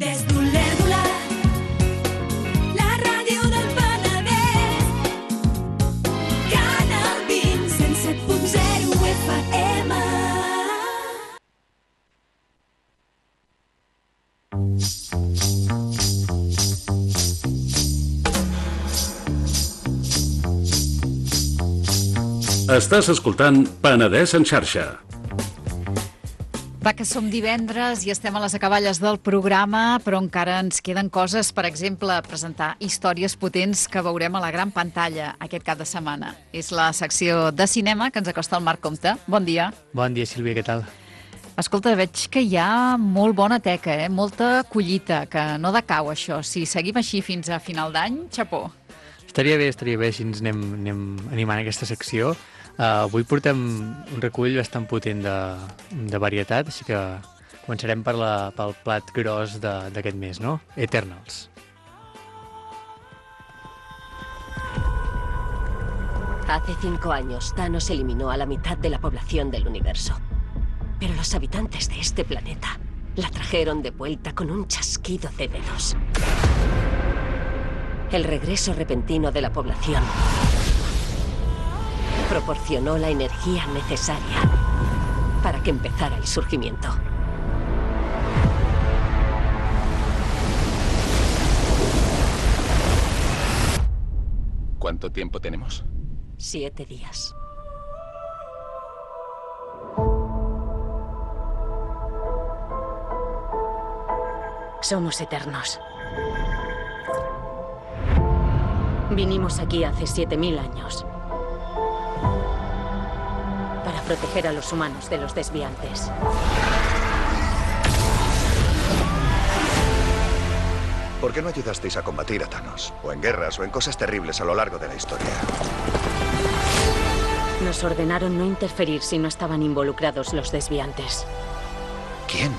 és Doler-Dolar, la ràdio del Penedès. Canal 20, 107.0 FM. Estàs escoltant Penedès en xarxa. Va, que som divendres i estem a les acaballes del programa, però encara ens queden coses, per exemple, presentar històries potents que veurem a la gran pantalla aquest cap de setmana. És la secció de cinema que ens acosta el Marc Comte. Bon dia. Bon dia, Sílvia, què tal? Escolta, veig que hi ha molt bona teca, molta collita, que no decau això. Si seguim així fins a final d'any, xapó. Estaria bé si ens anem animant aquesta secció. Avui portem un recull bastant potent de varietat, així que començarem pel plat gros d'aquest mes, no? Eternals. Hace 5 años, Thanos eliminó a la mitad de la población del universo. Pero los habitantes de este planeta la trajeron de vuelta con un chasquido de dedos. El regreso repentino de la población proporcionó la energía necesaria para que empezara el surgimiento. ¿Cuánto tiempo tenemos? 7 días. Somos eternos. Vinimos aquí hace 7000 años para proteger a los humanos de los desviantes. ¿Por qué no ayudasteis a combatir a Thanos? O en guerras o en cosas terribles a lo largo de la historia. Nos ordenaron no interferir si no estaban involucrados los desviantes. ¿Quién?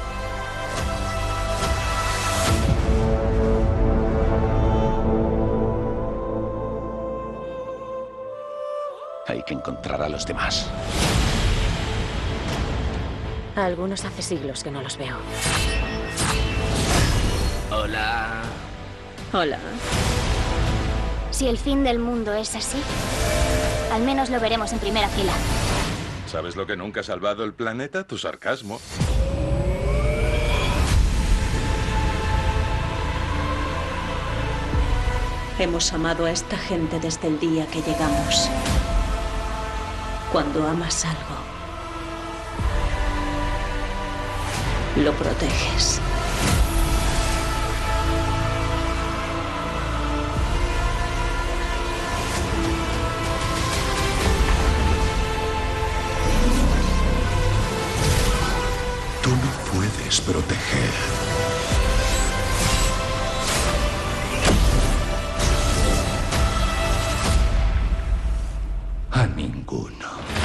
Hay que encontrar a los demás. A algunos hace siglos que no los veo. Hola. Hola. Si el fin del mundo es así, al menos lo veremos en primera fila. ¿Sabes lo que nunca ha salvado el planeta? Tu sarcasmo. Hemos amado a esta gente desde el día que llegamos. Cuando amas algo, lo proteges. Tú no puedes proteger. A ninguno.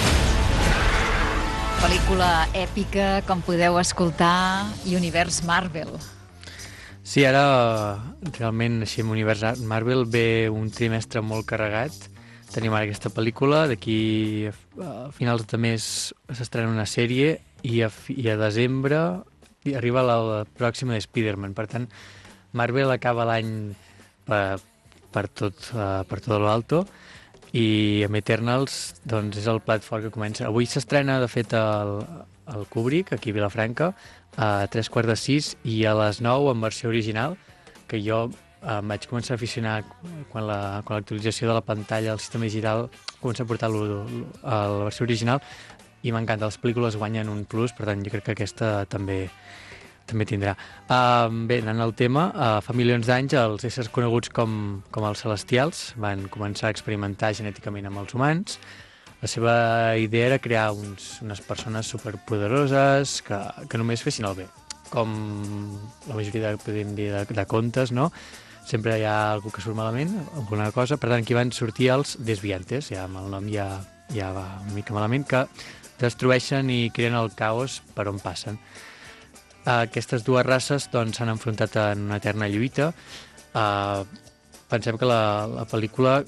Pel·lícula èpica, com podeu escoltar, i univers Marvel. Sí, ara realment així amb univers Marvel ve un trimestre molt carregat. Tenim ara aquesta pel·lícula, d'aquí a finals de mes s'estrena una sèrie i a desembre arriba la pròxima de Spider-Man. Per tant, Marvel acaba l'any per tot l'alto i amb Eternals doncs, és el plat fort que comença. Avui s'estrena, de fet, el Kubrick, aquí a Vilafranca, a 3:45 i a les 9 en versió original, que jo em vaig començar a aficionar quan l'actualització de la pantalla, el sistema digital, comença a portar a la versió original i m'encanta. Les pel·lícules guanyen un plus, per tant, jo crec que aquesta també tindrà. Bé, anant al tema, fa milions d'anys els éssers coneguts com els celestials van començar a experimentar genèticament amb els humans. La seva idea era crear unes persones superpoderoses que només fessin el bé. Com la majoria de contes, no? Sempre hi ha algú que surt malament, alguna cosa. Per tant, aquí van sortir els desviantes, ja amb el nom ja va una mica malament, que destrueixen i creen el caos per on passen. Aquestes dues races doncs, s'han enfrontat en una eterna lluita. Pensem que la pel·lícula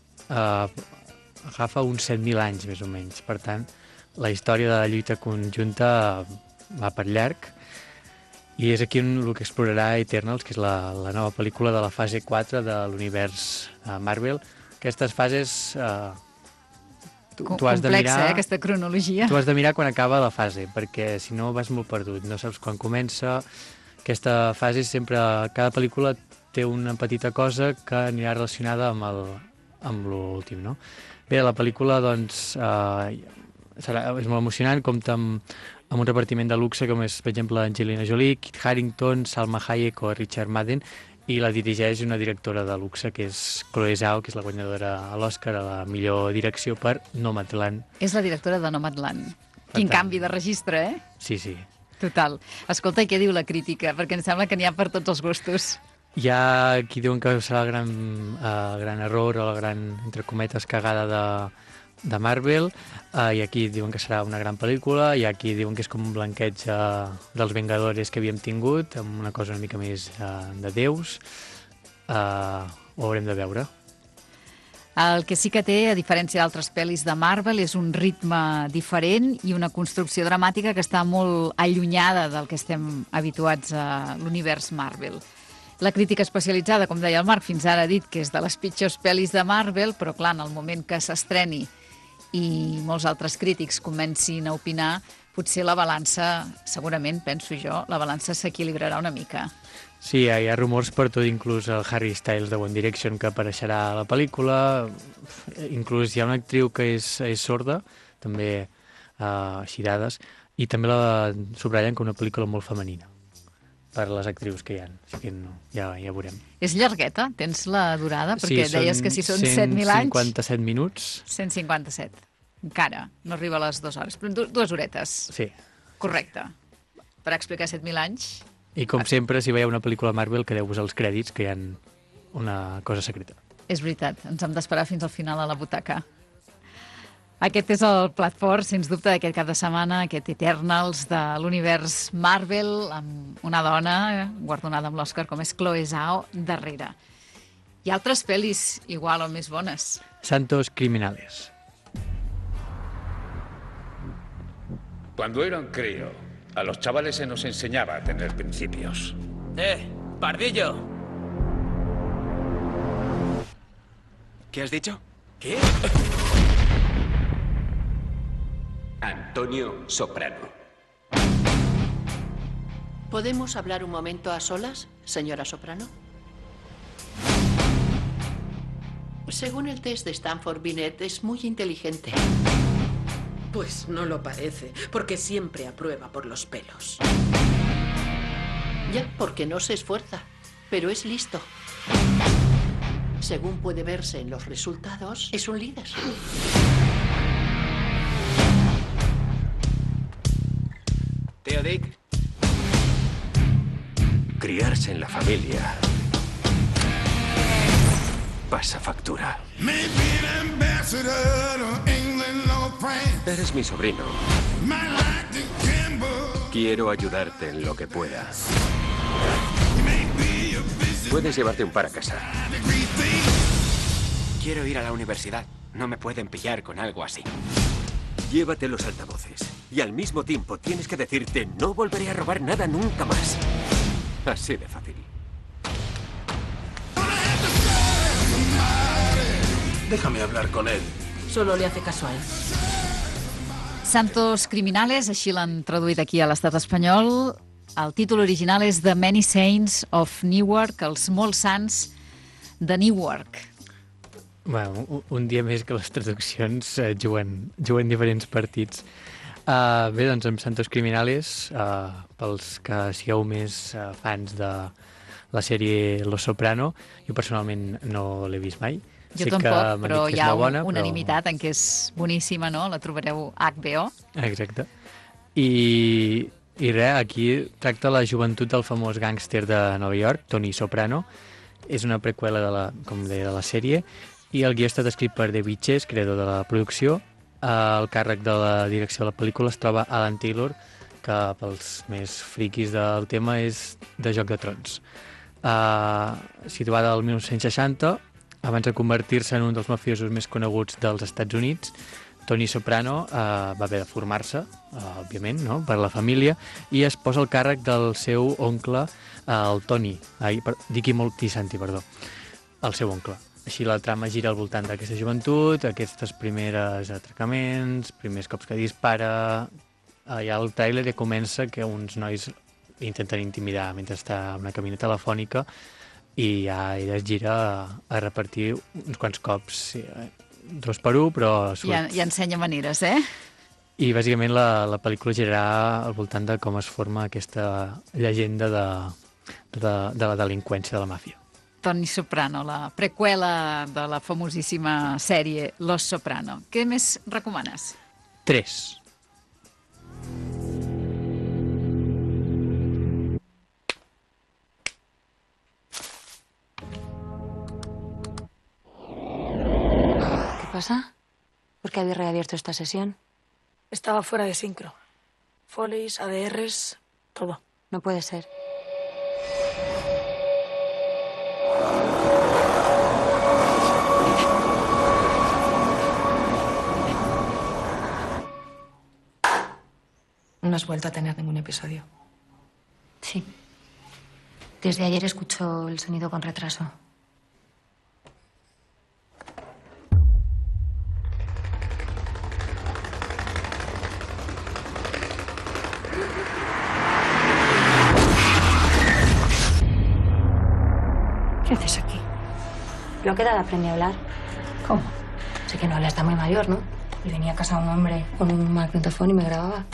agafa uns 7.000 anys, més o menys. Per tant, la història de la lluita conjunta va per llarg I és aquí el que explorarà Eternals, que és la nova pel·lícula de la fase 4 de l'univers Marvel. Aquestes fases... tu has de mirar, aquesta cronologia. Tu has de mirar quan acaba la fase, perquè si no vas molt perdut, no saps quan comença. Aquesta fase sempre, cada pel·lícula té una petita cosa que anirà relacionada amb l'últim, no? Bé, la pel·lícula, doncs, és molt emocionant, compta amb un repartiment de luxe com és, per exemple, Angelina Jolie, Kit Harington, Salma Hayek o Richard Madden, i la dirigeix una directora de luxe que és Chloe Zhao, que és la guanyadora a l'Oscar a la millor direcció per Nomadland. És la directora de Nomadland. Quin canvi de registre, eh? Sí, sí. Total. Escolta, i què diu la crítica? Perquè em sembla que n'hi ha per tots els gustos. Hi ha qui diuen que serà el gran error o la gran, entre cometes, cagada de Marvel, i aquí diuen que serà una gran pel·lícula, i aquí diuen que és com un blanqueig dels Vengadores que havíem tingut, amb una cosa una mica més de déus. Ho haurem de veure. El que sí que té, a diferència d'altres pel·lis de Marvel, és un ritme diferent i una construcció dramàtica que està molt allunyada del que estem habituats a l'univers Marvel. La crítica especialitzada, com deia el Marc, fins ara ha dit que és de les pitjors pel·lis de Marvel, però clar, en el moment que s'estreni i molts altres crítics comencin a opinar, potser la balança, segurament, penso jo, la balança s'equilibrarà una mica. Sí, hi ha rumors per tot, inclús el Harry Styles de One Direction que apareixerà a la pel·lícula, inclús hi ha una actriu que és sorda, també així dades, i també la subratllen com una pel·lícula molt femenina per les actrius que hi ha, així que no, ja veurem. És llargueta? Tens la durada? Perquè deies que si són 7.000 anys... 157 minuts. 157. Encara, no arriba a les 2 hores, però 2 horetes. Sí. Correcte. Per explicar 7.000 anys... I com sempre, si veieu una pel·lícula Marvel, quedeu-vos als crèdits, que hi ha una cosa secreta. És veritat, ens hem d'esperar fins al final a la butaca. Aquest és el plat fort, sens dubte, d'aquest cap de setmana, aquest Eternals de l'univers Marvel, amb una dona guardonada amb l'Oscar com és Chloe Zhao darrere. Hi ha altres pel·lis igual o més bones. Santos Criminales. Cuando era un crío, a los chavales se nos enseñaba a tener principios. ¡Pardillo! ¿Qué has dicho? ¿Qué? Antonio Soprano. ¿Podemos hablar un momento a solas, señora Soprano? Según el test de Stanford Binet, es muy inteligente. Pues no lo parece, porque siempre aprueba por los pelos. Ya, porque no se esfuerza, pero es listo. Según puede verse en los resultados, es un líder. Tío Dick. Criarse en la familia pasa factura. Eres mi sobrino. Quiero ayudarte en lo que pueda. Puedes llevarte un par a casa. Quiero ir a la universidad. No me pueden pillar con algo así. Llévate los altavoces. Y al mismo tiempo tienes que decirte no volveré a robar nada nunca más. Así de fácil. Déjame hablar con él. Solo le hace caso a él. Santos Criminales, així l'han traduït aquí a l'estat espanyol. El títol original és The Many Saints of Newark, els molts sants de Newark. Bueno, un dia més que les traduccions juguen diferents partits. Bé, doncs amb Santos Criminales, pels que sigueu més fans de la sèrie Los Soprano, jo personalment no l'he vist mai. Jo tampoc, però hi ha unanimitat en què és boníssima, no? La trobareu a HBO. Exacte. I res, aquí tracta la joventut del famós gàngster de Nova York, Tony Soprano. És una preqüela, com deia, de la sèrie, i el guió ha estat escrit per David Chase, creador de la producció. Al càrrec de la direcció de la pel·lícula es troba Alan Taylor, que pels més friquis del tema és de Joc de Trons. Situada al 1960, abans de convertir-se en un dels mafiosos més coneguts dels Estats Units, Tony Soprano va haver de formar-se, òbviament, no?, per la família, i es posa al càrrec del seu oncle, el Tony, Dicky Moltisanti, el seu oncle. Així la trama gira al voltant d'aquesta joventut, aquests primers atracaments, primers cops que dispara. Ja el tràiler ja comença que uns nois intenten intimidar mentre està en una cabina telefònica i ja ella es gira a repartir uns quants cops, sí, 2 per 1, però surt. Ja ensenya maneres, I bàsicament la pel·lícula girarà al voltant de com es forma aquesta llegenda de la delinqüència de la màfia. Tony Soprano, la preqüela de la famosíssima sèrie Los Soprano. Què més recomanes? 3. ¿Qué pasa? ¿Por qué habéis reabierto esta sesión? Estaba fuera de sincro. Foleys, ADRs, todo. No puede ser. No has vuelto a tener ningún episodio. Sí. Desde ayer escucho el sonido con retraso. ¿Qué haces aquí? Lo que aprendí a hablar. ¿Cómo? Sé que no habla, está muy mayor, ¿no? Y venía a casa un hombre con un magnetofón y me grababa.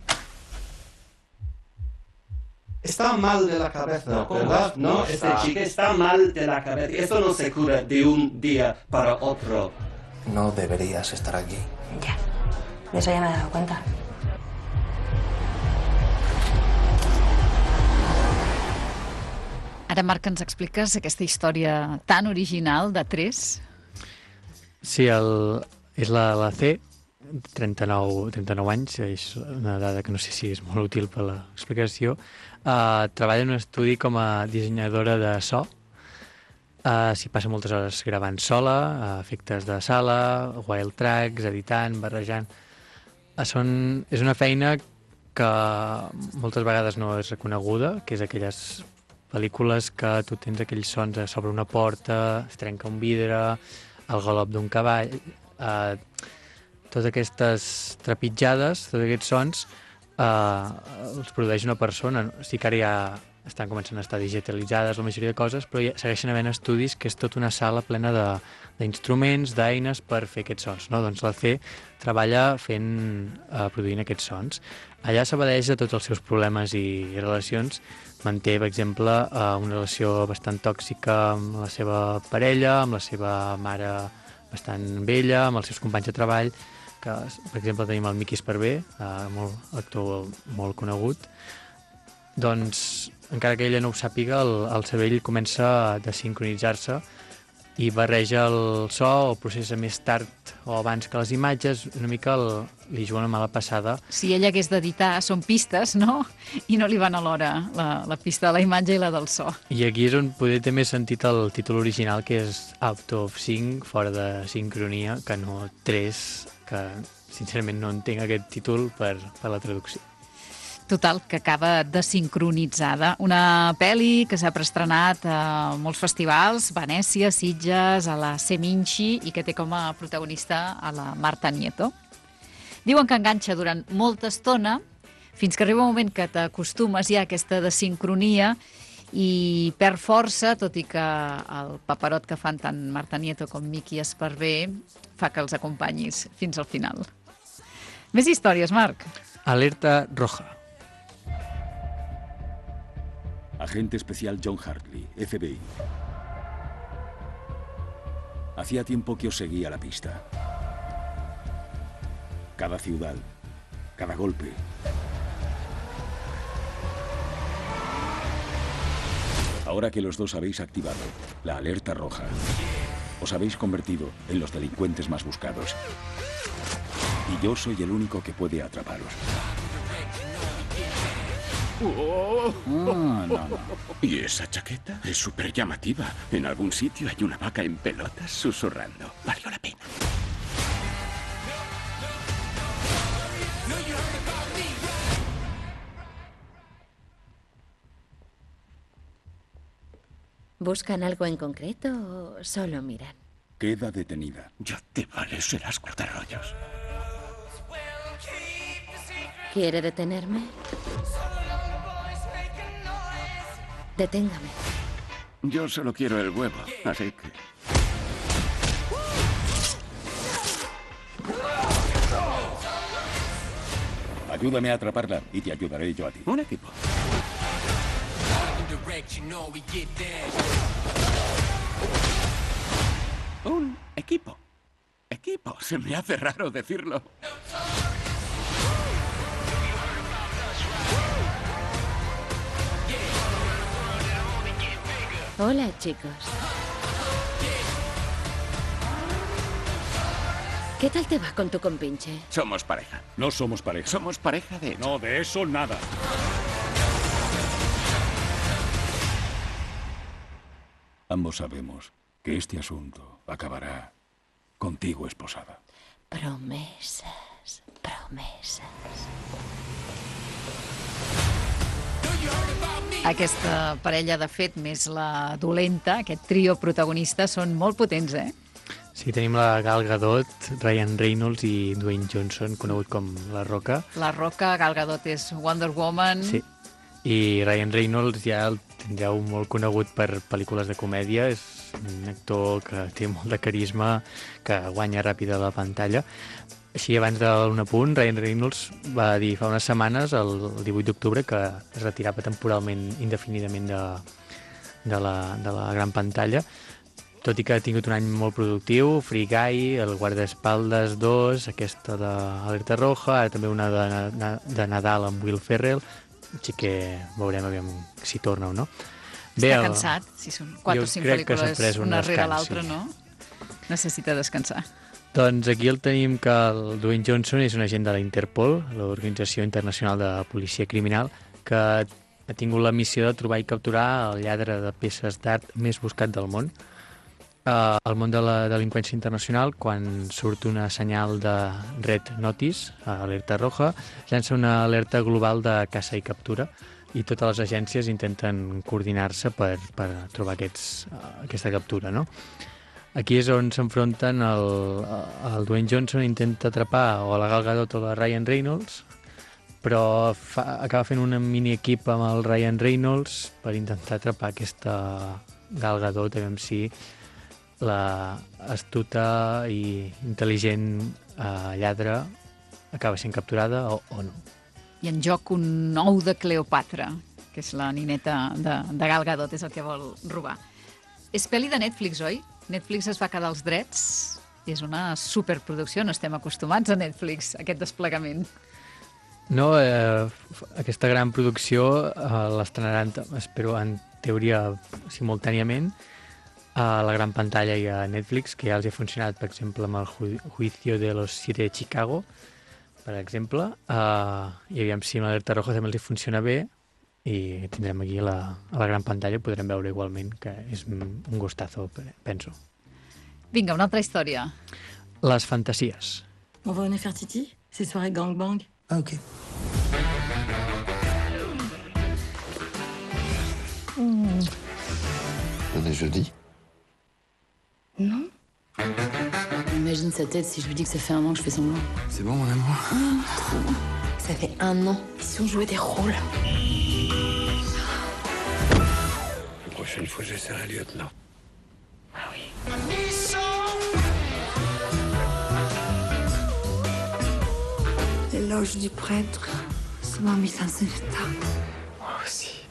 Está mal de la cabeza, ¿verdad? No, este chico está mal de la cabeza. Esto no se cura de un día para otro. No deberías estar aquí. Ya. De eso ya me he dado cuenta. Ara, Marc, ens expliques aquesta història tan original de 3? Sí, és la C, 39 anys, és una dada que no sé si és molt útil per l'explicació. Treballa en un estudi com a dissenyadora de so. S'hi passa moltes hores gravant sola, efectes de sala, wild tracks, editant, barrejant. És una feina que moltes vegades no és reconeguda, que és aquelles pel·lícules que tu tens aquells sons sobre una porta, es trenca un vidre, el galop d'un cavall, totes aquestes trepitjades, tots aquests sons, els produeix una persona. Sí que ara ja estan començant a estar digitalitzades la majoria de coses, però ja segueixen havent estudis que és tota una sala plena d'instruments, d'eines per fer aquests sons, no? Doncs la C treballa produint aquests sons. Allà s'evadeix de tots els seus problemes i relacions. Manté, per exemple, una relació bastant tòxica amb la seva parella, amb la seva mare bastant vella, amb els seus companys de treball, que, per exemple, tenim el Mickey Sparvé, actor molt conegut. Doncs, encara que ella no ho sàpiga, el cervell comença a desincronitzar-se i barreja el so o processa més tard o abans que les imatges, una mica li juga una mala passada. Si ella hagués d'editar, són pistes, no? I no li van alhora la pista de la imatge i la del so. I aquí és on poder té més sentit el títol original, que és Out of Sync, fora de sincronia, que no 3, que sincerament no entenc aquest títol per la traducció. Total, que acaba desincronitzada. Una pel·li que s'ha preestrenat a molts festivals, Venècia, Sitges, a la Seminci, i que té com a protagonista a la Marta Nieto. Diuen que enganxa durant molta estona, fins que arriba un moment que t'acostumes ja a aquesta desincronia i perd força, tot i que el paperot que fan tant Marta Nieto com Mickey Sparvé fa que els acompanyis fins al final. Més històries, Marc. Alerta roja. Agente especial John Hartley, FBI. Hacía tiempo que os seguía la pista. Cada ciudad, cada golpe. Ahora que los dos habéis activado la alerta roja, os habéis convertido en los delincuentes más buscados. Y yo soy el único que puede atraparos. No. ¿Y esa chaqueta? Es súper llamativa. En algún sitio hay una vaca en pelotas susurrando. Valió la pena. ¿Buscan algo en concreto o solo miran? Queda detenida. Ya te vale, serás cortarrollos. ¿Quiere detenerme? Deténgame. Yo solo quiero el huevo, así que... Ayúdame a atraparla y te ayudaré yo a ti. Un equipo. Un equipo. Equipo. Se me hace raro decirlo. Hola, chicos. ¿Qué tal te va con tu compinche? Somos pareja. No somos pareja. Somos pareja de hecho. No, de eso nada. Ambos sabemos que este asunto acabará contigo esposada. Promesas, promesas. Aquesta parella, de fet, més la dolenta, aquest trio protagonista, són molt potents, eh? Sí, tenim la Gal Gadot, Ryan Reynolds i Dwayne Johnson, conegut com La Roca. La Roca, Gal Gadot és Wonder Woman. Sí, i Ryan Reynolds ja el tindreu molt conegut per pel·lícules de comèdia. És un actor que té molt de carisma, que guanya ràpid a la pantalla. Així, abans d'un apunt, Ryan Reynolds va dir fa unes setmanes, el 18 d'octubre, que es retirava temporalment, indefinidament de la gran pantalla, tot i que ha tingut un any molt productiu. Free Guy, El guardaespaldes 2, aquesta d'Alerta Roja, ara també una de Nadal amb Will Ferrell, així que veurem aviam si torna o no. Està cansat, si són 4 o 5 pel·lícules una rere l'altra, sí. No? Necessita descansar. Doncs aquí el tenim que el Dwayne Johnson és un agent de la Interpol, l'Organització Internacional de Policia Criminal, que ha tingut la missió de trobar i capturar el lladre de peces d'art més buscat del món. Al món de la delinqüència internacional, quan surt una senyal de Red Notice, alerta roja, llança una alerta global de caça i captura, i totes les agències intenten coordinar-se per trobar aquesta captura, no? Aquí és on s'enfronten el Dwayne Johnson, intenta atrapar o la Gal Gadot o la Ryan Reynolds, però acaba fent un mini equip amb el Ryan Reynolds per intentar atrapar aquesta Gal Gadot, a veure si la astuta i intel·ligent lladre acaba sent capturada o no. I en joc un ou de Cleopatra, que és la nineta de Gal Gadot, és el que vol robar. És pel·li de Netflix, oi? Netflix es va quedar els drets i és una superproducció, no estem acostumats a Netflix, a aquest desplegament. No, aquesta gran producció l'estrenaran, espero, en teoria simultàniament a la gran pantalla i a Netflix, que ja els ha funcionat, per exemple, amb el Juicio de los 7 de Chicago, per exemple, i aviam si amb l'Alerta Roja també els funciona bé, i tindrem aquí a la gran pantalla, podrem veure igualment, que és un gustazo, penso. Vinga, una altra història. Les fantasies. On va venir faire titi? C'est soirée gangbang. Ah, ok. On est jeudi? Non. Imagine sa tête si je lui dis que ça fait un an que je fais semblant. C'est bon, mon amour? Trop. Ça fait un an. Ils ont joué des rôles. La prochaine fois, j'essaierai lieutenant. Ah oui. L'éloge du prêtre, ça m'a mis dans un état. Moi aussi.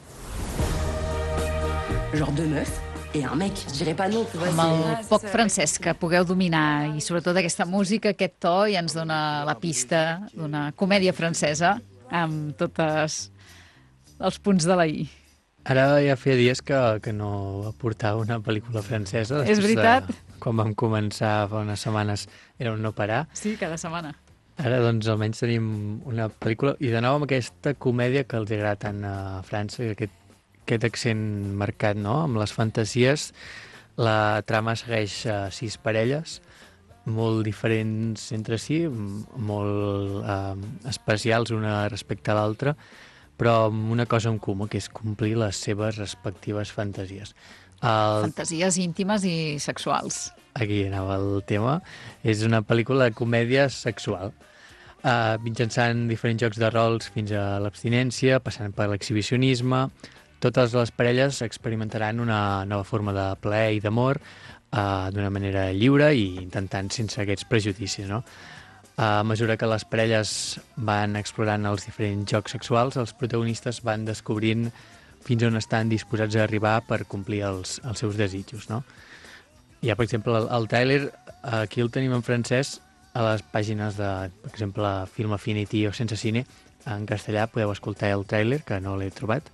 Genre 2 meufs et un mec, je dirais pas non. Amb el poc francès que pugueu dominar i sobretot aquesta música, aquest to, ja ens dona la pista d'una comèdia francesa amb tots els punts de la I. Ara ja feia dies que no portava una pel·lícula francesa. És veritat? Quan vam començar fa unes setmanes era un no parar. Sí, cada setmana. Ara, doncs, almenys tenim una pel·lícula, i de nou amb aquesta comèdia que els agrada tant a França, i aquest accent marcat, no?, amb les fantasies. La trama segueix 6 parelles, molt diferents entre si, molt especials una respecte a l'altra, però amb una cosa en comú, que és complir les seves respectives fantasies. Fantasies íntimes i sexuals. Aquí anava el tema. És una pel·lícula de comèdia sexual, mitjançant diferents jocs de rols fins a l'abstinència, passant per l'exhibicionisme. Totes les parelles experimentaran una nova forma de plaer i d'amor d'una manera lliure i intentant sense aquests prejudicis, no? A mesura que les parelles van explorant els diferents jocs sexuals, els protagonistes van descobrint fins on estan disposats a arribar per complir els seus desitjos, no? Hi ha, per exemple, el tràiler, aquí el tenim en francès, a les pàgines de, per exemple, Film Affinity o Sense Cine, en castellà podeu escoltar el tràiler, que no l'he trobat.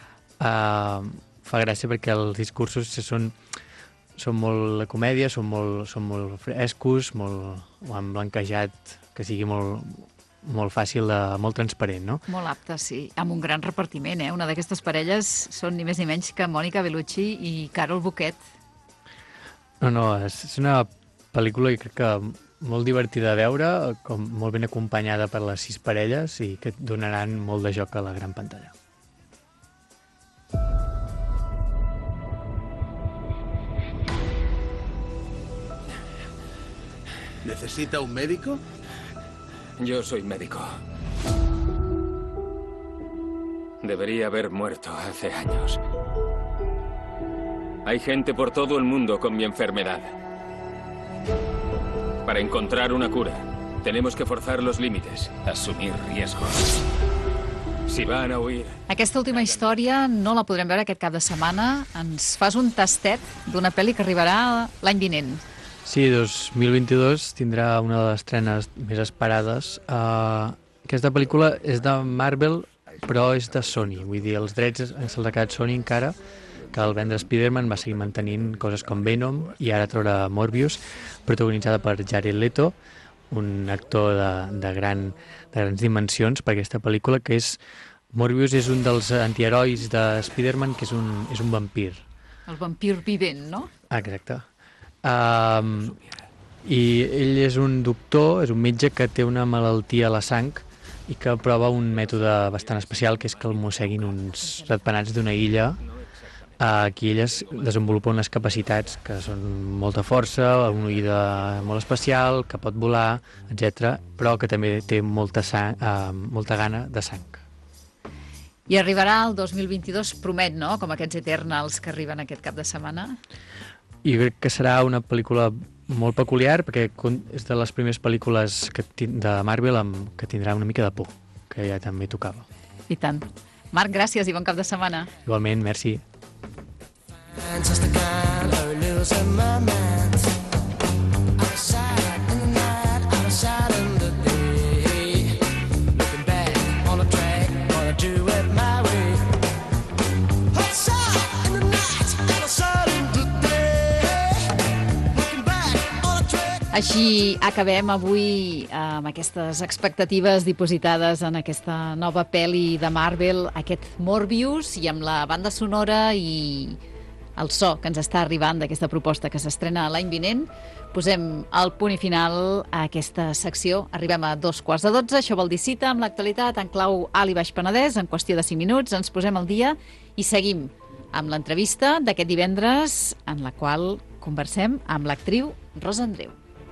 Fa gràcia perquè els discursos són molt de comèdia, són molt frescos, ho han blanquejat que sigui molt fàcil, molt transparent, no? Molt apte, sí, amb un gran repartiment, Una d'aquestes parelles són ni més ni menys que Mònica Bellucci i Carol Bouquet. No, és una pel·lícula que crec que molt divertida de veure, com molt ben acompanyada per les 6 parelles i que donaran molt de joc a la gran pantalla. ¿Necesita un médico? Yo soy médico. Debería haber muerto hace años. Hay gente por todo el mundo con mi enfermedad. Para encontrar una cura, tenemos que forzar los límites, asumir riesgos. Si van a huir... Aquesta última història no la podrem veure aquest cap de setmana. Ens fas un tastet d'una pel·li que arribarà l'any vinent. Sí, 2022 tindrà una de les estrenes més esperades. Aquesta pel·lícula és de Marvel, però és de Sony. Vull dir, els drets se'ls ha quedat Sony encara, que al vendre Spider-Man va seguir mantenint coses com Venom i ara traurà Morbius, protagonitzada per Jared Leto, un actor de grans dimensions per aquesta pel·lícula, que és... Morbius és un dels antiherois de Spider-Man, que és un vampir. El vampir vivent, no? Exacte. I ell és un doctor, és un metge que té una malaltia a la sang i que prova un mètode bastant especial, que és que el mosseguin uns ratpenats d'una illa. Aquí elles desenvolupen unes capacitats que són molta força, una oïda molt especial, que pot volar, etc., però que també té molta gana de sang. I arribarà el 2022, promet, no?, com aquests Eternals que arriben aquest cap de setmana. I crec que serà una pel·lícula molt peculiar, perquè és de les primeres pel·lícules de Marvel que tindrà una mica de por, que ja també tocava. I tant. Marc, gràcies i bon cap de setmana. Igualment, merci. Així acabem avui amb aquestes expectatives dipositades en aquesta nova pel·li de Marvel, aquest Morbius, i amb la banda sonora i el so que ens està arribant d'aquesta proposta que s'estrena l'any vinent. Posem el punt i final a aquesta secció. Arribem a 12:15. Això vol dir cita amb l'actualitat en clau Alt i Baix Penedès. En qüestió de 5 minuts ens posem al dia i seguim amb l'entrevista d'aquest divendres, en la qual conversem amb l'actriu Rosa Andreu.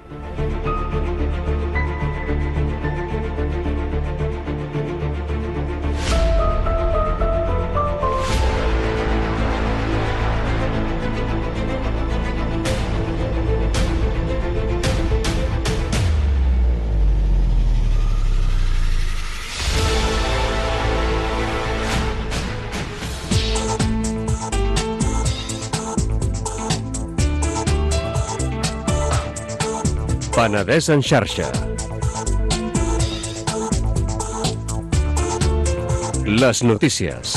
Penedès en xarxa. Les notícies.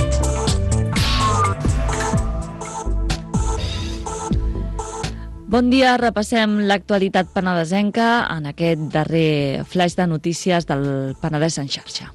Bon dia, repassem l'actualitat penedesenca en aquest darrer flash de notícies del Penedès en xarxa.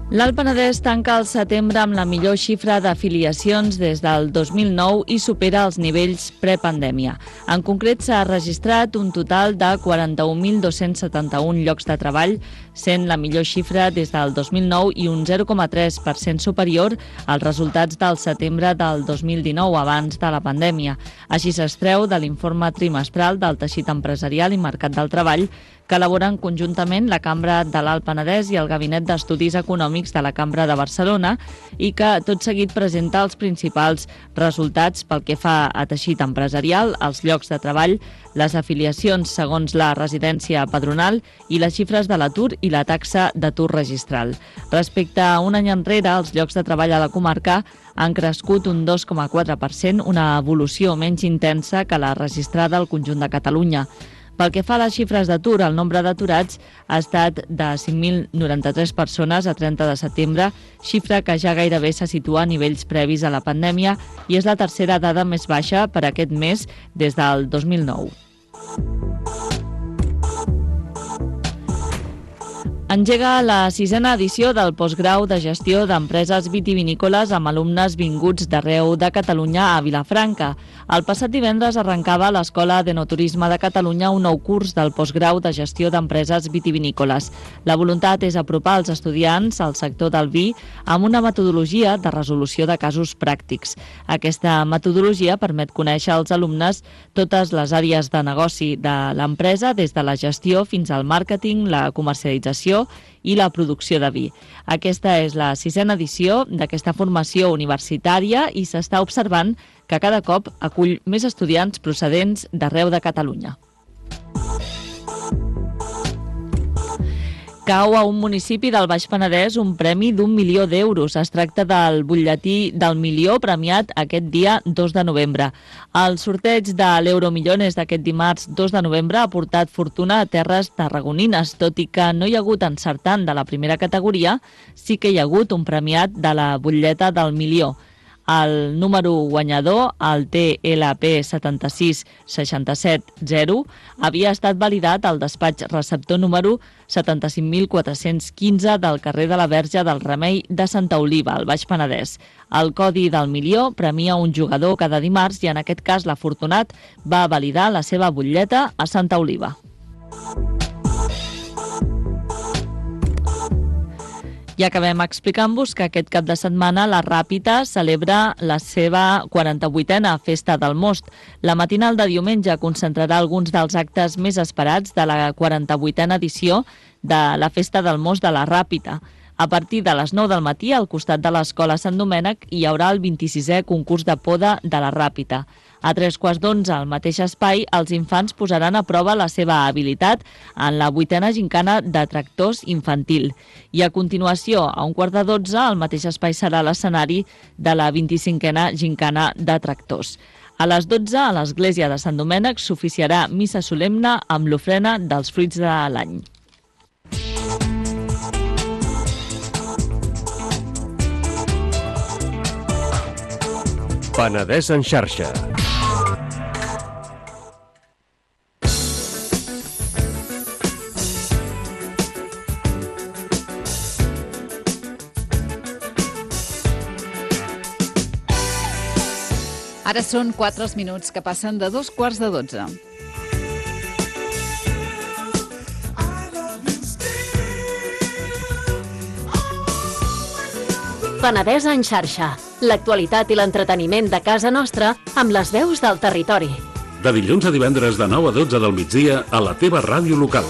L'Alt Penedès tanca el setembre amb la millor xifra d'afiliacions des del 2009 i supera els nivells prepandèmia. En concret, s'ha registrat un total de 41.271 llocs de treball, sent la millor xifra des del 2009 i un 0,3% superior als resultats del setembre del 2019, abans de la pandèmia. Així s'extreu de l'informe trimestral del teixit empresarial i mercat del treball que elaboren conjuntament la Cambra de l'Alt Penedès i el Gabinet d'Estudis Econòmics de la Cambra de Barcelona i que tot seguit presenta els principals resultats pel que fa a teixit empresarial, els llocs de treball, les afiliacions segons la residència padronal i les xifres de l'atur i la taxa d'atur registral. Respecte a un any enrere, els llocs de treball a la comarca han crescut un 2,4%, una evolució menys intensa que la registrada al conjunt de Catalunya. Pel que fa a les xifres d'atur, el nombre d'aturats ha estat de 5.093 persones a 30 de setembre, xifra que ja gairebé se situa a nivells previs a la pandèmia i és la tercera dada més baixa per aquest mes des del 2009. Engega la 6a edició del postgrau de gestió d'empreses vitivinícoles amb alumnes vinguts d'arreu de Catalunya a Vilafranca. El passat divendres arrencava a l'Escola d'Enoturisme de Catalunya un nou curs del postgrau de gestió d'empreses vitivinícoles. La voluntat és apropar els estudiants al sector del vi amb una metodologia de resolució de casos pràctics. Aquesta metodologia permet conèixer als alumnes totes les àrees de negoci de l'empresa, des de la gestió fins al màrqueting, la comercialització i la producció de vi. Aquesta és la 6a edició d'aquesta formació universitària i s'està observant que cada cop acull més estudiants procedents d'arreu de Catalunya. Cau a un municipi del Baix Penedès un premi d'1 milió d'euros. Es tracta del butlletí del milió premiat aquest dia 2 de novembre. El sorteig de l'Euromillones d'aquest dimarts 2 de novembre ha portat fortuna a terres tarragonines. Tot i que no hi ha hagut encertant de la primera categoria, sí que hi ha hagut un premiat de la butlleta del milió. El número guanyador, el TLP 76670, havia estat validat al despatx receptor número 75.415 del carrer de la Verge del Remei de Santa Oliva, al Baix Penedès. El codi del milió premia un jugador cada dimarts i en aquest cas l'afortunat va validar la seva butlleta a Santa Oliva. I acabem explicant-vos que aquest cap de setmana la Ràpita celebra la seva 48a Festa del Most. La matinal de diumenge concentrarà alguns dels actes més esperats de la 48a edició de la Festa del Most de la Ràpita. A partir de les 9 del matí, al costat de l'Escola Sant Domènec, hi haurà el 26è concurs de poda de la Ràpita. A 11:45, al mateix espai, els infants posaran a prova la seva habilitat en la 8a gincana de tractors infantil. I a continuació, a 11:45, al mateix espai serà l'escenari de la 25a gincana de tractors. A les 12, a l'església de Sant Domènec, s'oficiarà missa solemne amb l'ofrena dels fruits de l'any. Penedès en xarxa. Ara són 4 minuts que passen de 2:15. Penedès en xarxa. L'actualitat i l'entreteniment de casa nostra amb les veus del territori. De dilluns a divendres de 9 a 12 del migdia a la teva ràdio local.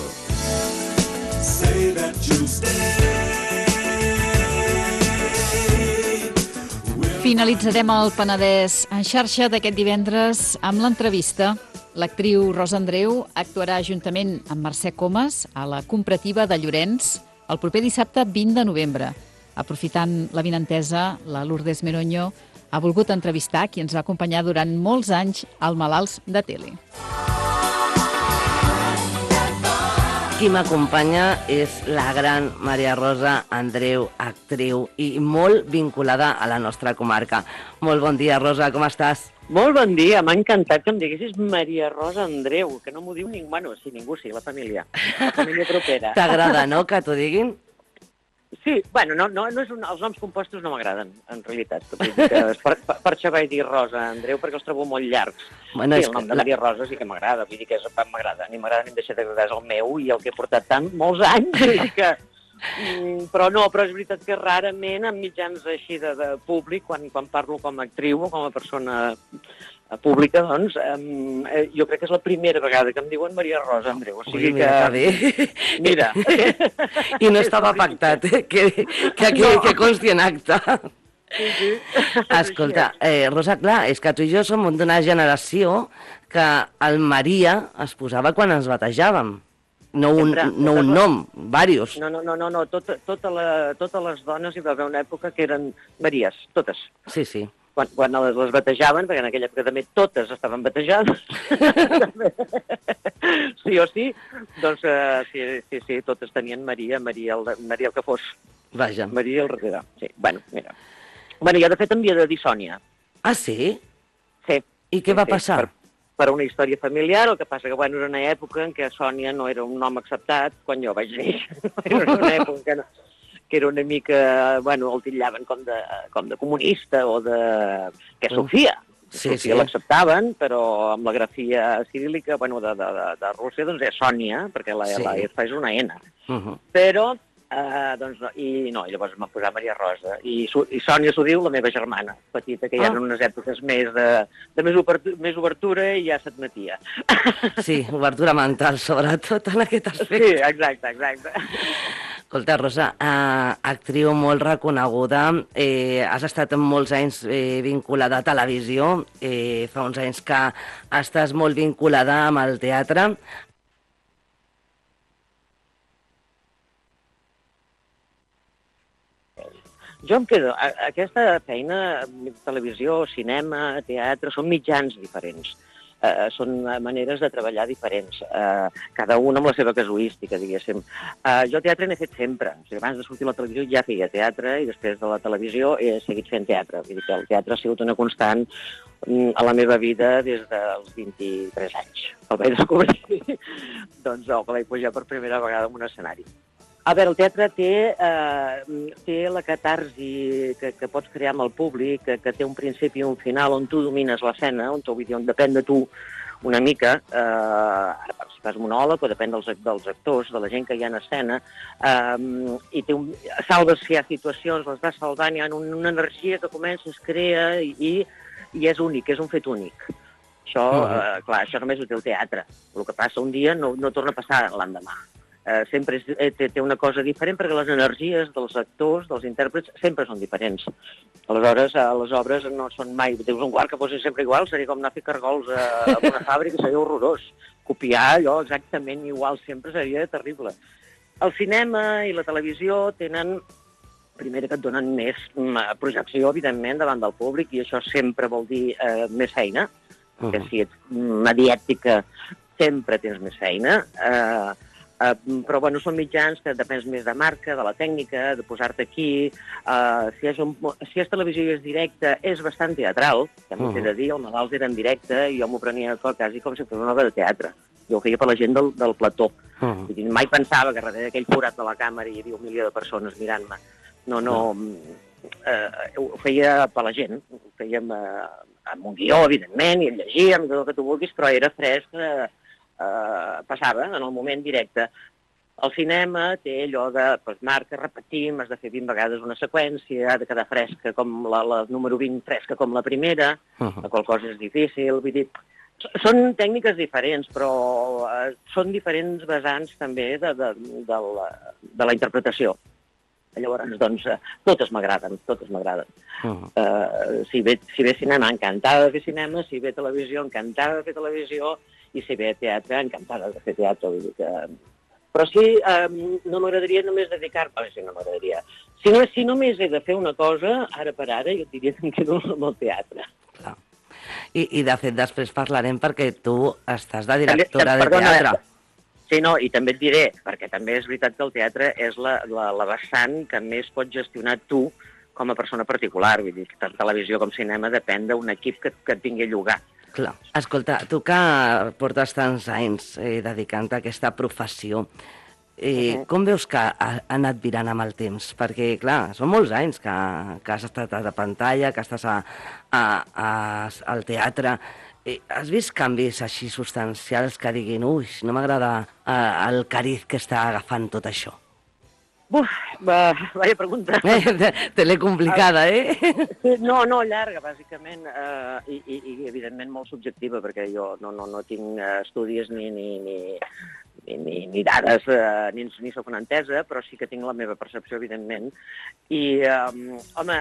Finalitzarem el Penedès en xarxa d'aquest divendres amb l'entrevista. L'actriu Rosa Andreu actuarà juntament amb Mercè Comas a la Comparativa de Llorenç el proper dissabte 20 de novembre. Aprofitant l'avinentesa, la Lourdes Meroño ha volgut entrevistar qui ens va acompanyar durant molts anys al Malalts de Tele. Qui m'acompanya és la gran Maria Rosa Andreu, actriu i molt vinculada a la nostra comarca. Molt bon dia, Rosa, com estàs? Molt bon dia, m'ha encantat que em diguessis Maria Rosa Andreu, que no m'ho diu ningú, bueno, sí, ningú, sí, la família propera. T'agrada, no?, que t'ho diguin? Sí, bueno, els noms compostos no m'agraden, en realitat. Per això vaig dir Rosa, Andreu, perquè els trobo molt llargs. Bueno, sí, el nom de Maria Rosa sí que m'agrada, vull dir que m'agrada, ni m'agrada ni em deixa d'agradar, és el meu i el que he portat molts anys, vull dir que... Però és veritat que rarament en mitjans així de públic, quan parlo com a actriu o com a persona pública, doncs, jo crec que és la primera vegada que em diuen Maria Rosa, Andreu. O sigui que... Mira. I no estava pactat, que consti en acte. Sí. Escolta, Rosa, clar, és que tu i jo som d'una generació que el Maria es posava quan ens batejàvem. No un nom, diversos. No, totes les dones hi va haver una època que eren Maries, totes. Sí. Quan les batejaven, perquè en aquella època també totes estaven batejades, sí o sí, doncs sí, totes tenien Maria el que fos. Vaja. Maria el darrere, sí. Bueno, mira. Bueno, jo de fet em havia de dir Sònia. Ah, sí? Sí. I què va passar? Per una història familiar, el que passa que, bueno, era una època en què Sònia no era un nom acceptat quan jo vaig néixer. Era una època que era una mica, bueno, el titllaven com de comunista o de... que Sofia. Sofia l'acceptaven, però amb la grafia ciríl·lica, bueno, de Rússia, doncs és Sònia, perquè la E fa és una N. Però... doncs no, i llavors em va posar Maria Rosa. I Sònia s'ho diu la meva germana, petita, que hi ha unes èpoques més més obertura i ja s'admetia. Sí, obertura mental, sobretot, en aquest aspecte. Sí, exacte. Escolta, Rosa, actriu molt reconeguda, has estat molts anys vinculada a televisió, fa uns anys que estàs molt vinculada amb el teatre. Jo em quedo... Aquesta feina, televisió, cinema, teatre, són mitjans diferents. Són maneres de treballar diferents. Cada un amb la seva casuística, diguéssim. Jo teatre n'he fet sempre. O sigui, abans de sortir a la televisió ja feia teatre i després de la televisió he seguit fent teatre. Vull dir que el teatre ha sigut una constant a la meva vida des dels 23 anys. El vaig descobrir, doncs, que vaig pujar per primera vegada en un escenari. A veure, el teatre té la catarsi que pots crear amb el públic, que té un principi i un final on tu domines l'escena, on depèn de tu una mica, ara si fas monòleg o depèn dels actors, de la gent que hi ha en escena, i salves si hi ha situacions, les vas salvant, hi ha una energia que comença, es crea i és únic, és un fet únic. Això, clar, això només ho té el teatre. El que passa un dia no torna a passar l'endemà. Sempre té una cosa diferent perquè les energies dels actors, dels intèrprets, sempre són diferents. Aleshores, les obres no són mai... Dius un quart que fossin sempre igual, seria com anar a fer cargols a una fàbrica, seria horrorós. Copiar allò exactament igual sempre seria terrible. El cinema i la televisió tenen... Primera, que et donen més projecció, evidentment, davant del públic, i això sempre vol dir més feina, que si ets mediàtica sempre tens més feina, però bueno, són mitjans que depens més de marca, de la tècnica, de posar-te aquí. Si és televisió i és directe, és bastant teatral, també t'he de dir, el Nadal era en directe i jo m'ho prenia quasi com si fos una obra de teatre. Jo ho feia per la gent del plató. Mai pensava que darrere d'aquell forat de la càmera hi havia 1 milió de persones mirant-me. No, ho feia per la gent, ho fèiem amb un guió, evidentment, i el llegíem, tot el que tu vulguis, però era fresc, passava en el moment directe. El cinema té allò de, marca, repetim, has de fer 20 vegades una seqüència, ha de quedar fresca com la número 20, fresca com la primera, la qual cosa és difícil, vull dir... Són tècniques diferents, però són diferents vessants també de la interpretació. Llavors, doncs, totes m'agraden. Si ve cinema, encantada de fer cinema, si ve televisió, encantada de fer televisió, i si ve teatre, encantada de fer teatre. Però sí, no m'agradaria només dedicar-me... No m'agradaria. Si només he de fer una cosa, ara per ara, jo diria que em quedo amb el teatre. Clar. I de fet, després parlarem perquè tu estàs de directora de teatre. Sí, no, i també et diré, perquè també és veritat que el teatre és la vessant que més pots gestionar tu com a persona particular. Vull dir, tant televisió com cinema depèn d'un equip que et vingui a llogar. Clar. Escolta, tu que portes tants anys dedicant-te a aquesta professió, Com veus que ha anat virant amb el temps? Perquè, clar, són molts anys que has estat a la pantalla, que estàs al teatre. Has vist canvis així substancials que diguin ui, no m'agrada el cariz que està agafant tot això? Vaya pregunta. Te l'he complicada, No, llarga, bàsicament, i evidentment molt subjectiva, perquè jo no tinc estudis ni dades, ni soc una entesa, però sí que tinc la meva percepció, evidentment. I, home,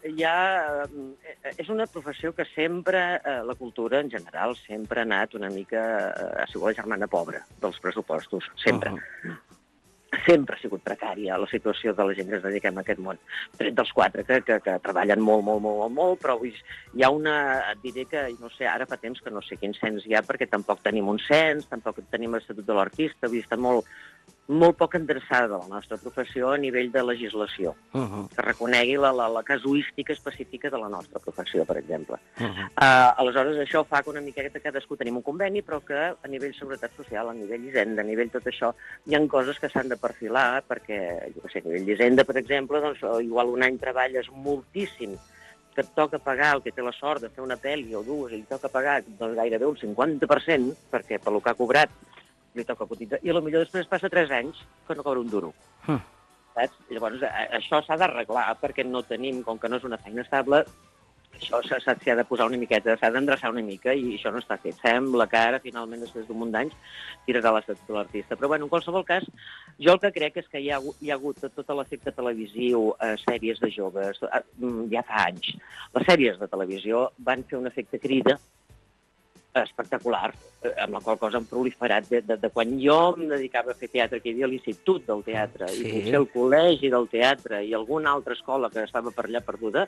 és una professió que sempre, la cultura en general, sempre ha anat una mica, ha sigut la germana pobra dels pressupostos, sempre. Sempre ha sigut precària la situació de la gent que es dediquem a aquest món. Tret dels 4 que treballen molt, però hi ha una... Et diré que, no sé, ara fa temps que no sé quin cens hi ha, perquè tampoc tenim un cens, tampoc tenim l'Estatut de l'Artista, està molt poc endreçada la nostra professió a nivell de legislació, que reconegui la casuística específica de la nostra professió, per exemple. Aleshores, això fa que una miqueta cadascú tenim un conveni, però que a nivell seguretat social, a nivell hisenda, a nivell tot això, hi ha coses que s'han de perfilar, perquè, jo què sé, a nivell d'hisenda, per exemple, doncs, igual un any treballes moltíssim, que et toca pagar el que té la sort de fer una pel·li o dues, i toca pagar doncs, gairebé un 50%, perquè pel que ha cobrat li toca cotitzar, i potser després passa 3 anys que no cobra un duro. Saps? Llavors, això s'ha d'arreglar, perquè no tenim, com que no és una feina estable, això s'ha de posar una miqueta, s'ha d'endreçar una mica, i això no està fet. Sembla que ara, finalment, després d'un munt d'anys, tirarà l'Estatut de l'Artista. Però, bueno, en qualsevol cas, jo el que crec és que hi ha hagut tot l'efecte televisiu, sèries de joves, ja fa anys. Les sèries de televisió van fer un efecte crida espectacular, amb la qual cosa han proliferat de quan jo em dedicava a fer teatre, que hi havia l'Institut del Teatre, i potser el Col·legi del Teatre, i alguna altra escola que estava per allà perduda,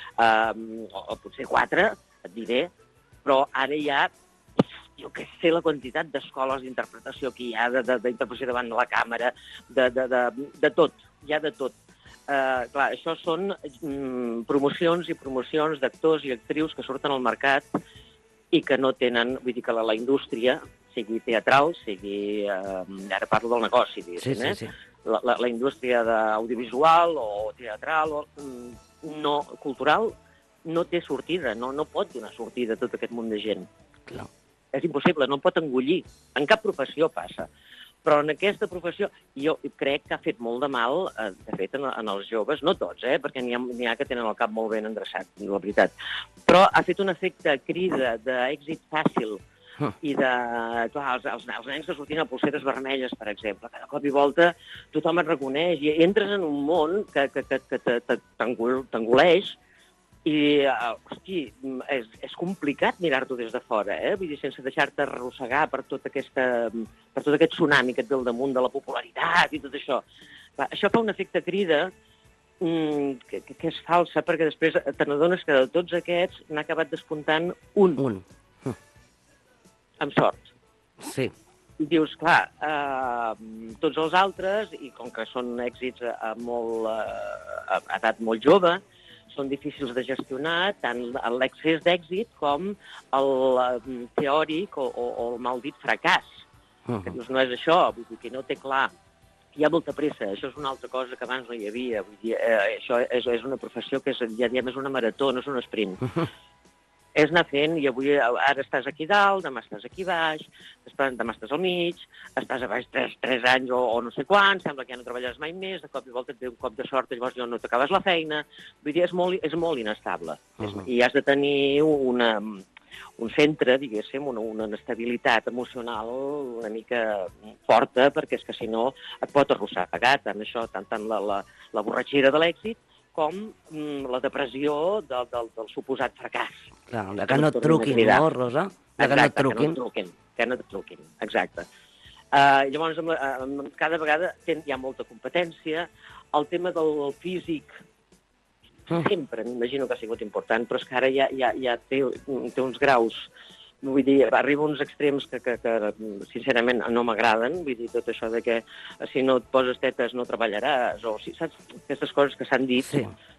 o potser 4, et diré, però ara hi ha, jo què sé, la quantitat d'escoles d'interpretació que hi ha, d'interpretació davant de la càmera, de tot, hi ha de tot. Clar, això són promocions i promocions d'actors i actrius que surten al mercat i que no tenen, vull dir que la indústria, sigui teatral, sigui... Ara parlo del negoci, diguéssim, la indústria audiovisual o teatral, no cultural, no té sortida, no pot donar sortida a tot aquest munt de gent. És impossible, no pot engullir. En cap professió passa. Però en aquesta professió jo crec que ha fet molt de mal, de fet, en els joves, no tots, perquè n'hi ha que tenen el cap molt ben endreçat, la veritat, però ha fet un efecte crida d'èxit fàcil i de... Clar, els nens que sortien a polseres vermelles, per exemple, cada cop i volta tothom et reconeix i entres en un món que t'engoleix i, hosti, és complicat mirar-t'ho des de fora, vull dir, sense deixar-te arrossegar per tot aquest tsunami que et ve al damunt de la popularitat i tot això. Això fa un efecte crida que és falsa, perquè després te n'adones que de tots aquests n'ha acabat despuntant un. Amb sort. Sí. I dius, clar, tots els altres, i com que són èxits a edat molt jove, són difícils de gestionar, tant l'excés d'èxit com el teòric o el maldit fracàs. Que dius, no és això, vull dir que no té clar. Hi ha molta pressa, això és una altra cosa que abans no hi havia. Vull dir, això és una professió que ja diem és una marató, no és un sprint. És anar fent, i avui ara estàs aquí dalt, demà estàs aquí baix, demà estàs al mig, estàs a baix 3 anys o no sé quant, sembla que ja no treballaràs mai més, de cop i volta et ve un cop de sort i llavors no t'acabes la feina. Vull dir, és molt inestable. I has de tenir un centre, diguéssim, una estabilitat emocional una mica forta, perquè és que si no et pot arrossegar tant això, tant la borratxera de l'èxit, com la depressió del suposat fracàs. Clar, que no et truquin, no, Rosa? Exacte, que no et truquin, exacte. Llavors, cada vegada hi ha molta competència. El tema del físic sempre m'imagino que ha sigut important, però és que ara ja té uns graus. Vull dir, arriba a uns extrems que sincerament no m'agraden, vull dir, tot això de que si no et poses tetes no treballaràs, o saps, aquestes coses que s'han dit,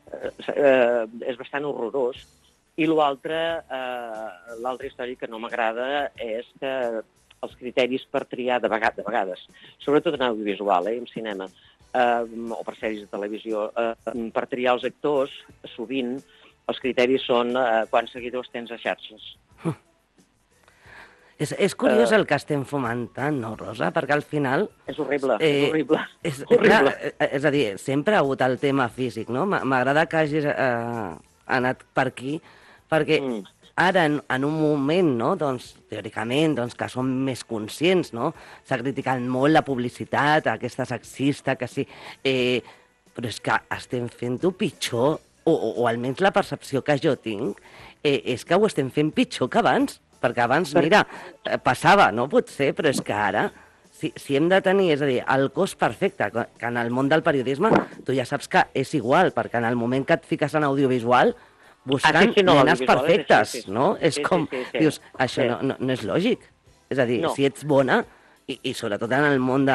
és bastant horrorós. I l'altra història que no m'agrada és que els criteris per triar de vegades, sobretot en audiovisual, en cinema, o per sèries de televisió, per triar els actors, sovint els criteris són quants seguidors tens a xarxes. És curiós el que estem fomentant, no, Rosa? Perquè al final... És horrible, és horrible. És a dir, sempre ha hagut el tema físic, no? M'agrada que hagis anat per aquí, perquè ara, en un moment, no, doncs, teòricament, doncs, que som més conscients, no? S'ha criticat molt la publicitat, aquesta sexista, que sí... però és que estem fent-ho pitjor, o almenys la percepció que jo tinc, és que ho estem fent pitjor que abans. Perquè abans, mira, passava, no? Potser, però és que ara, si hem de tenir, és a dir, el cos perfecte, que en el món del periodisme tu ja saps que és igual, perquè en el moment que et fiques en audiovisual, buscant nenes perfectes, no? És com, dius, això no és lògic. És a dir, si ets bona, i sobretot en el món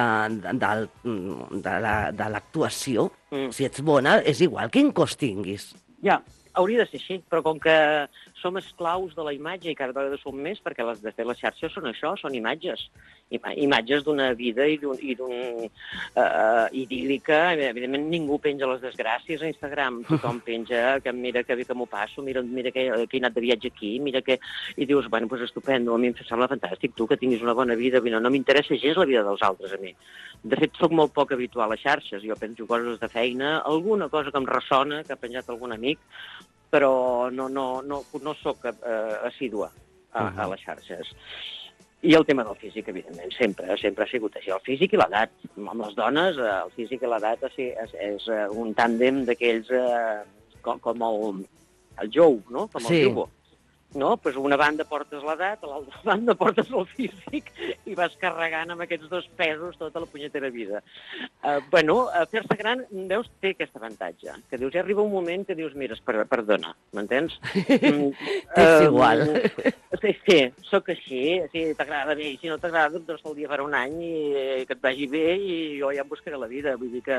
de l'actuació, si ets bona, és igual quin cos tinguis. Ja, hauria de ser així, però com que som esclaus de la imatge i cada vegada som més, perquè de fet les xarxes són això, són imatges. Imatges d'una vida i idíl·lica. Evidentment, ningú penja les desgràcies a Instagram. Tothom penja que mira que bé que m'ho passo, mira que he anat de viatge aquí, mira que... I dius, bueno, doncs estupendo, a mi em sembla fantàstic, tu que tinguis una bona vida, no m'interessa gens la vida dels altres a mi. De fet, soc molt poc habitual a xarxes, jo penjo coses de feina, alguna cosa que em ressona, que ha penjat algun amic, però no soc assídua a les xarxes. I el tema del físic, evidentment, sempre ha sigut així. El físic i l'edat. Amb les dones, el físic i l'edat és un tàndem d'aquells com el jou, no? Com el jugo. No? Pues una banda portes l'edat, a l'altra banda portes el físic i vas carregant amb aquests dos pesos tota la punyetera vida. Fer-se gran, veus, té aquest avantatge, que dius, ja arriba un moment que dius, mira, perdona, m'entens? És igual. Sí, sóc així, si t'agrada bé, i si no t'agrada, doncs el dia farà un any i que et vagi bé i jo ja em buscaré la vida, vull dir que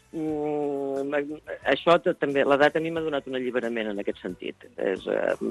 això també, l'edat a mi m'ha donat un alliberament en aquest sentit. És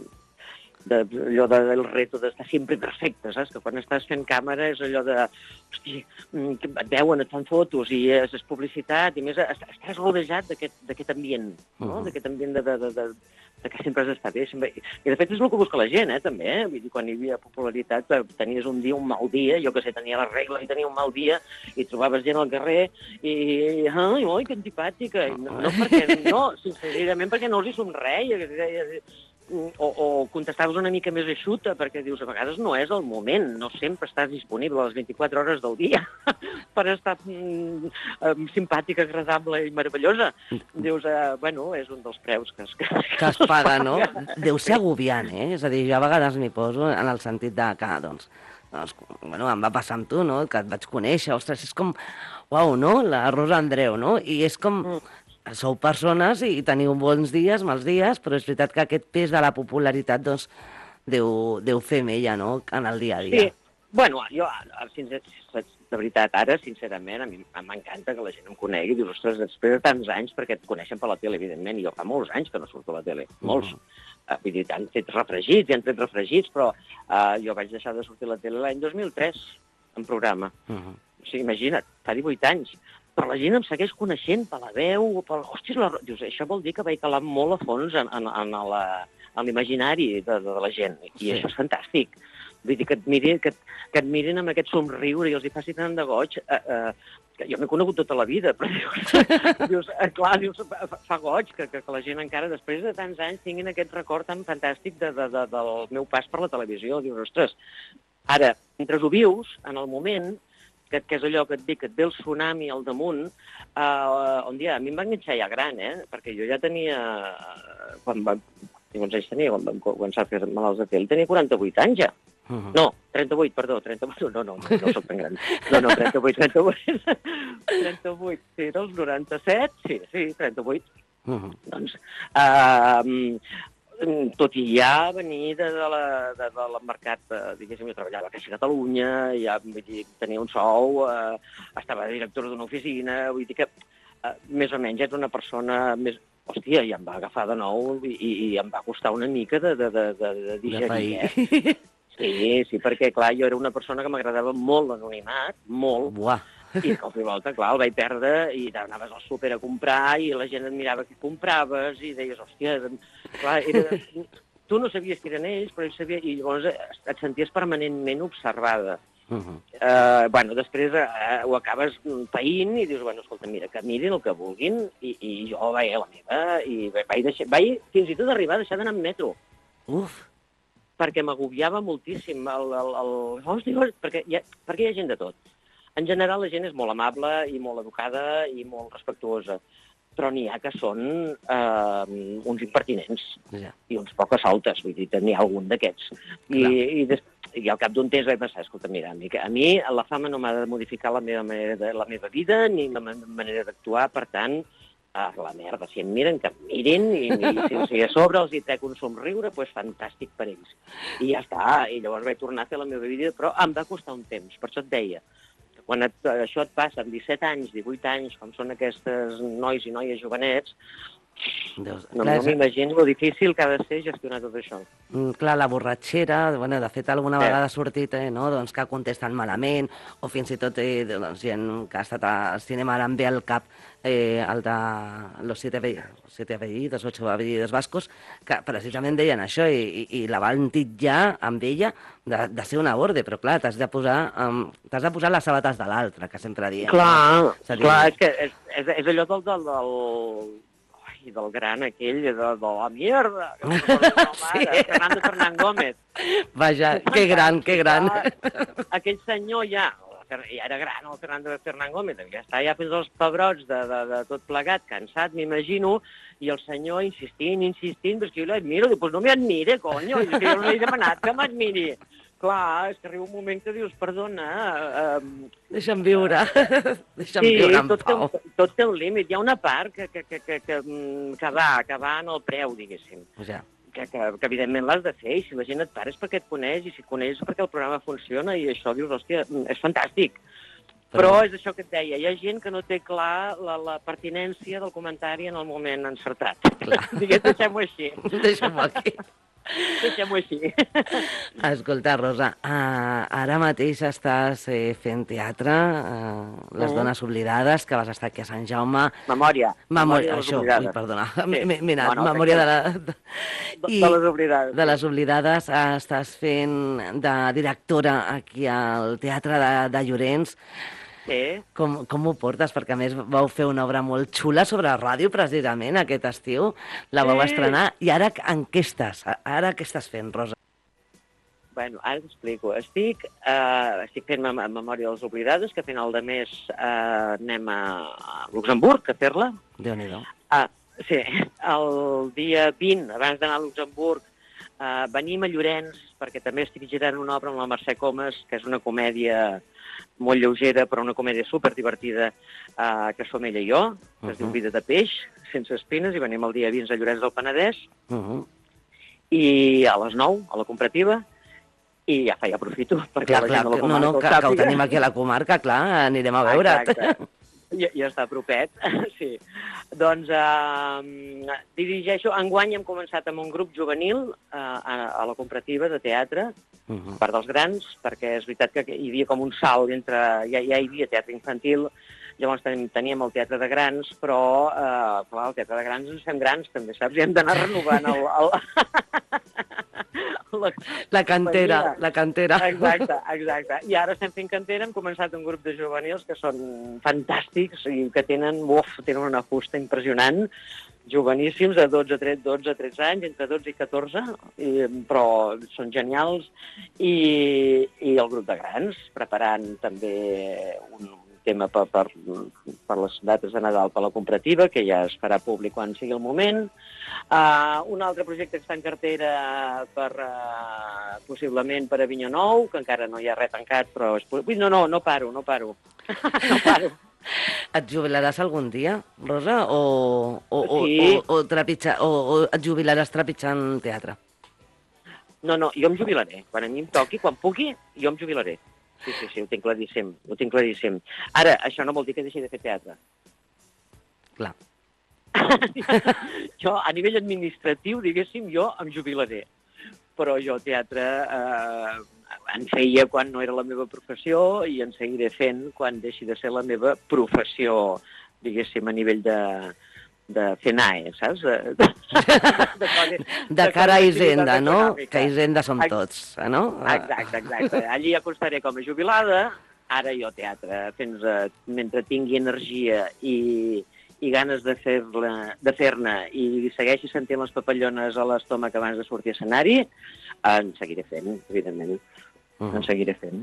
allò del reto d'estar sempre perfecte, saps? Que quan estàs fent càmera és allò de, hosti, et veuen, et fan fotos i és publicitat, i més estàs rodejat d'aquest ambient, no? D'aquest ambient de que sempre has d'estar bé. I de fet és el que busca la gent, també. Vull dir, quan hi havia popularitat, tenies un mal dia, jo que sé, tenia la regla i tenia un mal dia, i trobaves gent al carrer i oi, que antipàtica. No, sincerament, perquè no els hi somreia, o contestaves una mica més eixuta, perquè dius, a vegades no és el moment, no sempre estàs disponible a les 24 hores del dia per estar simpàtica, agradable i meravellosa. Dius, és un dels preus que es paga, no? Deu ser agobiant, És a dir, jo a vegades m'hi poso en el sentit de que, doncs, em va passar amb tu, no? Que et vaig conèixer, ostres, és com, uau, no? La Rosa Andreu, no? I és com... Sou persones i teniu bons dies, mals dies, però és veritat que aquest pes de la popularitat doncs, deu fer amb ella, no?, en el dia a dia. Sí, jo, de veritat, ara, sincerament, a mi m'encanta que la gent em conegui. Dius, ostres, després de tants anys, perquè et coneixen per la tele, evidentment, i jo fa molts anys que no surto a la tele, molts. Vull dir, han tret refregits, però jo vaig deixar de sortir a la tele l'any 2003, en programa. O sigui, imagina't, fa 18 anys. Però la gent em segueix coneixent per la veu, hòsties, dius, això vol dir que vaig calar molt a fons en l'imaginari de la gent, i això és fantàstic. Vull dir, que et mirin amb aquest somriure i els hi faci tant de goig, que jo m'he conegut tota la vida, però dius, fa goig que la gent encara, després de tants anys, tinguin aquest record tan fantàstic del meu pas per la televisió. Dius, ostres, ara, mentre ho vius, en el moment, que és allò que et dic, que et ve el tsunami al damunt, a mi em va enganxar ja gran, perquè jo ja tenia, quants anys tenia quan vam començar a fer malalts de tele? Tenia 48 anys ja. No, 38, perdó, 38, no soc tan gran. No, 38, 38, sí, dels 97, sí, 38. Doncs, tot i ja venir del mercat, diguéssim, jo treballava a Caixa Catalunya, ja tenia un sou, estava directora d'una oficina, vull dir que més o menys ets una persona més... Hòstia, i em va agafar de nou i em va costar una mica de digerir, Sí, perquè, clar, jo era una persona que m'agradava molt l'anonimat, molt. Buah. I de cop i volta, clar, el vaig perdre i anaves al súper a comprar i la gent et mirava què compraves i deies, hòstia, clar, tu no sabies que eren ells, però ells sabien, i llavors et senties permanentment observada. Bueno, després ho acabes païnt i dius, bueno, escolta, mira, que mirin el que vulguin i jo vaig a la meva i vaig fins i tot arribar a deixar d'anar amb metro. Uf! Perquè m'agobiava moltíssim hòstia, perquè hi ha gent de tot. En general, la gent és molt amable i molt educada i molt respectuosa, però n'hi ha que són uns impertinents i uns poc soltes, vull dir, n'hi ha algun d'aquests. I al cap d'un temps vaig pensar, escolta, mira, a mi la fama no m'ha de modificar la meva vida ni la meva manera d'actuar, per tant, la merda, si em miren, que em mirin, i si a sobre els hi trec un somriure, doncs fantàstic per ells. I ja està, i llavors vaig tornar a fer la meva vida, però em va costar un temps, per això et deia. Quan això et passa amb 17 anys, 18 anys, com són aquestes nois i noies jovenets, no m'imagino lo difícil que ha de ser gestionar tot això. Clar, la borratxera, de fet alguna vegada ha sortit que contesten malament, o fins i tot gent que ha estat al cinema, ara em ve al cap el de Los siete apellidos, 8 apellidos vascos, que precisament deien això i la van titllar amb ella de ser una borde, però clar, t'has de posar les sabates de l'altre, que sempre diem. Clar, és que és allò del gran aquell, de la mierda, Fernán Gómez. Vaja, que gran. Aquell senyor ja era gran, el Fernán Gómez, ja està ja fins als pebrots de tot plegat, cansat, m'imagino, i el senyor insistint, però és que jo l'admiro, diu, doncs no m'admire, conyo, és que jo no he demanat que m'admiri. Clar, és que arriba un moment que dius, perdona... Deixa'm viure en pau. Tot té un límit. Hi ha una part que va en el preu, diguéssim. Que evidentment l'has de fer, i si la gent et para és perquè et coneix, i si et coneix és perquè el programa funciona, i això dius, hòstia, és fantàstic. Però és això que et deia, hi ha gent que no té clar la pertinència del comentari en el moment encertat. Digues, deixem-ho així. Deixem-ho aquí. Deixem-ho així. Escolta, Rosa, ara mateix estàs fent teatre, Les dones oblidades, que vas estar aquí a Sant Jaume. Memòria de les oblidades. Perdona, memòria de les oblidades. De les oblidades. Estàs fent de directora aquí al Teatre de Llorenç. Sí. Com ho portes? Perquè a més vau fer una obra molt xula sobre ràdio precisament aquest estiu, la vau estrenar, i ara en què estàs? Ara què estàs fent, Rosa? Bueno, ara t'explico. Estic fent Memòria de les oblidades, que a final de mes anem a Luxemburg a fer-la. Déu-n'hi-do. Sí, el dia 20, abans d'anar a Luxemburg, venim a Llorenç, perquè també estic girant una obra amb la Mercè Comas, que és una comèdia molt lleugera, però una comèdia superdivertida, que som ella i jo, que es diu Vida de peix, sense espines, i venim el dia 20 a Llorenç del Penedès, i a les 9, a la Comparativa, i ja aprofito, perquè la gent de la comarca que ho tenim aquí a la comarca, clar, anirem a veure't. Ja està propet, sí. Doncs dirigeixo... Enguany hem començat amb un grup juvenil a la Comparativa de teatre, per dels grans, perquè és veritat que hi havia com un salt entre... Ja hi havia teatre infantil, llavors teníem el teatre de grans, però, clar, el teatre de grans ens fem grans, també, saps? I hem d'anar renovant la cantera. Exacte. I ara estem fent cantera, hem començat un grup de juvenils que són fantàstics i que tenen una fusta impressionant, joveníssims, de 12 a 13 anys, entre 12 i 14, però són genials, i el grup de grans, preparant també un tema per les dates de Nadal per la Comparativa, que ja es farà públic quan sigui el moment. Un altre projecte que està en cartera possiblement per Avinyó Nou, que encara no hi ha res tancat, però... No paro. No paro. Et jubilaràs algun dia, Rosa? Sí. O et jubilaràs trepitjant teatre? No, jo em jubilaré. Quan a mi em toqui, quan pugui, jo em jubilaré. Sí, ho tinc claríssim. Ara, això no vol dir que deixi de fer teatre. Clar. Jo, a nivell administratiu, diguéssim, jo em jubilaré. però jo teatre en feia quan no era la meva professió i en seguiré fent quan deixi de ser la meva professió, diguéssim, a nivell de FENAE, saps? De cara a Hisenda, no? Que Hisenda som tots, no? Exacte. Allí acostaré com a jubilada, ara jo teatre, mentre tingui energia i ganes de fer-ne i segueixi sentint les papallones a l'estómac abans de sortir a escenari, en seguiré fent, evidentment. En seguiré fent.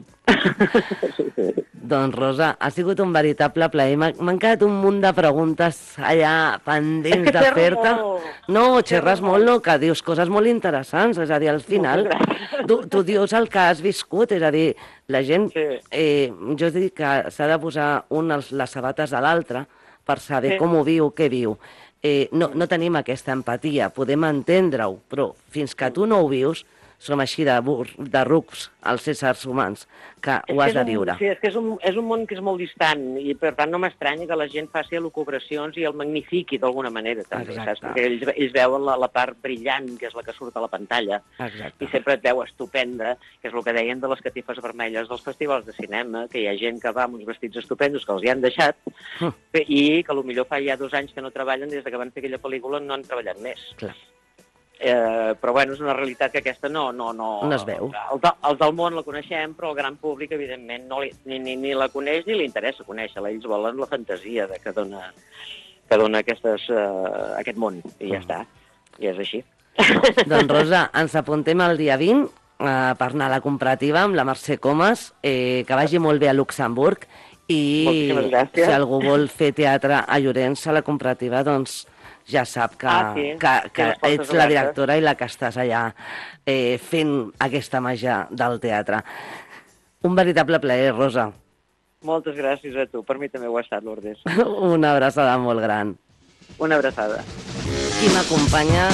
Doncs, Rosa, ha sigut un veritable plaer. M'han quedat un munt de preguntes allà pendents de fer-te. No, xerres molt, no, que dius coses molt interessants. És a dir, al final, tu dius el que has viscut. És a dir, la gent... Jo dic que s'ha de posar un les sabates de l'altre per saber com ho viu, què viu. No tenim aquesta empatia, podem entendre-ho, però fins que tu no ho vius, som així de rucs, els éssers humans, que ho has de viure. Sí, és que és un món que és molt distant i per tant no m'estranya que la gent faci elucubracions i el magnifiqui d'alguna manera, també, saps? Perquè ells veuen la part brillant, que és la que surt a la pantalla, i sempre et veu estupenda, que és el que deien de les catifes vermelles dels festivals de cinema, que hi ha gent que va amb uns vestits estupendos que els hi han deixat i que potser fa ja 2 anys que no treballen, des que van fer aquella pel·lícula no han treballat més. Clar. Però bueno, és una realitat que aquesta no es veu. Els del món la coneixem, però el gran públic, evidentment, ni la coneix ni li interessa conèixer-la. Ells volen la fantasia que dona aquest món, i ja està. I és així. Doncs, Rosa, ens apuntem el dia 20 per anar a la comparativa amb la Mercè Comas, que vagi molt bé a Luxemburg, i si algú vol fer teatre a Llorenç, a la comparativa, doncs ja sap que ets la directora i la que estàs allà fent aquesta màgia del teatre. Un veritable plaer, Rosa. Moltes gràcies a tu. Per mi també ho ha estat, Lourdes. Una abraçada molt gran. Una abraçada. Qui m'acompanya...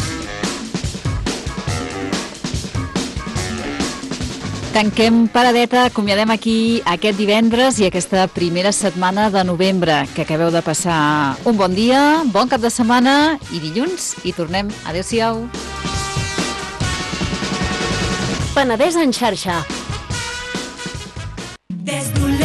Tanquem paradeta, acomiadem aquí aquest divendres i aquesta primera setmana de novembre. Que acabeu de passar un bon dia, bon cap de setmana i dilluns hi tornem. Adéu-siau. Penedès en xarxa. Des d'un